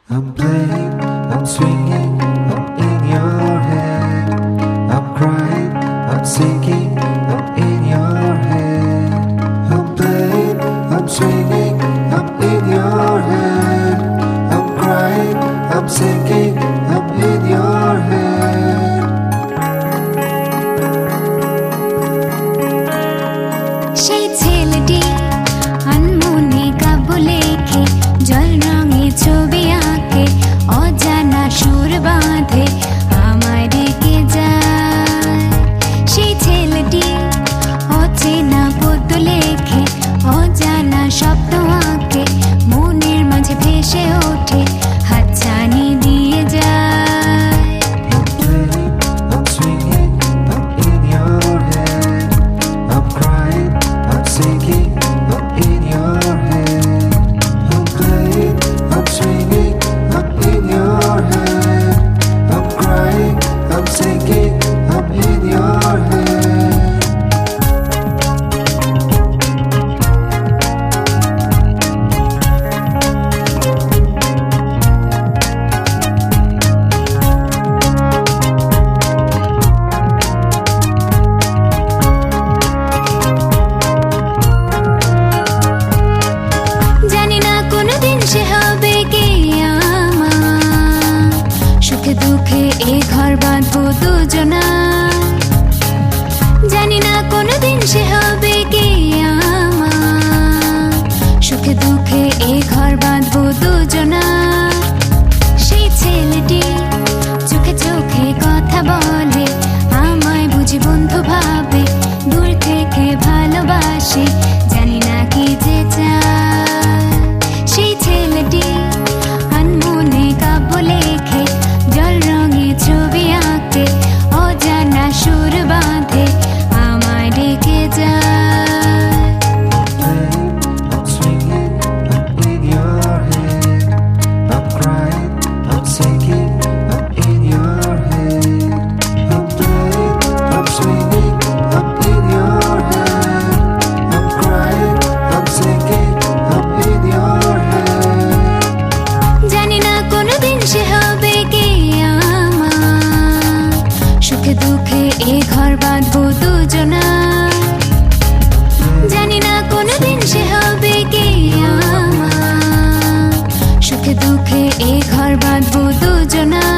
I'm playing, I'm swinging, I'm in your head. I'm crying, I'm sinking, I'm in your head. I'm playing, I'm swinging, I'm in your head. I'm crying, I'm sinking, I'm in your head. সেই ছেলেটি আনমনে কাব্য লেখে, জল রঙে ছবি আঁকে, অজানা সুর বাঁধে, আমায় ডেকে যায়। সেই ছেলেটি অচেনা পদ্য লেখে, অজানা শব্দ আঁকে, মনের মাঝে ভেসে ওঠে, হাতছানি দিয়ে যায়। I'm swinging, I'm in your head. I'm crying, I'm sinking, I'm in your head. I'm playing, I'm swinging, I'm in your head. I'm crying, I'm sinking, I'm in your head. জানি না কোনদিন সে হবে কে আমার, সুখে দুঃখে এ ঘর বাঁধবো দুজনা। জানি না কোনদিন সে হবে কে আমার, সুখে দুঃখে এ ঘর বাঁধবো দুজনা। সেই ছেলেটি চোখে চোখে কথা বলে, আমায় বুঝি বন্ধু ভাবে, দূর থেকে ভালোবাসে, জানি না কি যে চায়। সেই ছেলেটি আনমনে কাব্য লেখে, জল রঙে ছবি আঁকে, অজানা সুর বাঁধে, আমায় ডেকে যায়। I'm swinging, I'm in your head. I'm crying, I'm sinking, I'm in your head. I'm playing, I'm swinging, I'm in your head. I'm crying, I'm sinking, I'm in your head. জানি না কোনদিন সে হবে কে আমার, সুখে দুঃখে এ ঘর বাঁধবো দুজনা। জানি না কোনদিন সে হবে কে আমার, সুখে দুঃখে এ ঘর বাঁধবো দুজনা।